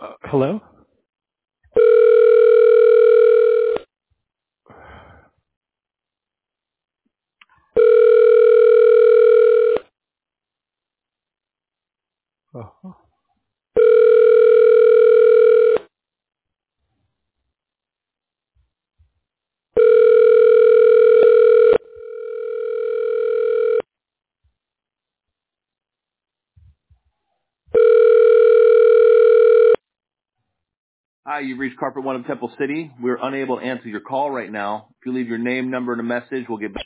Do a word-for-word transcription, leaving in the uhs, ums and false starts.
Uh, hello? Oh. Hi, you've reached Carpet One of Temple City. We're unable to answer your call right now. If you leave your name, number, and a message, we'll get back.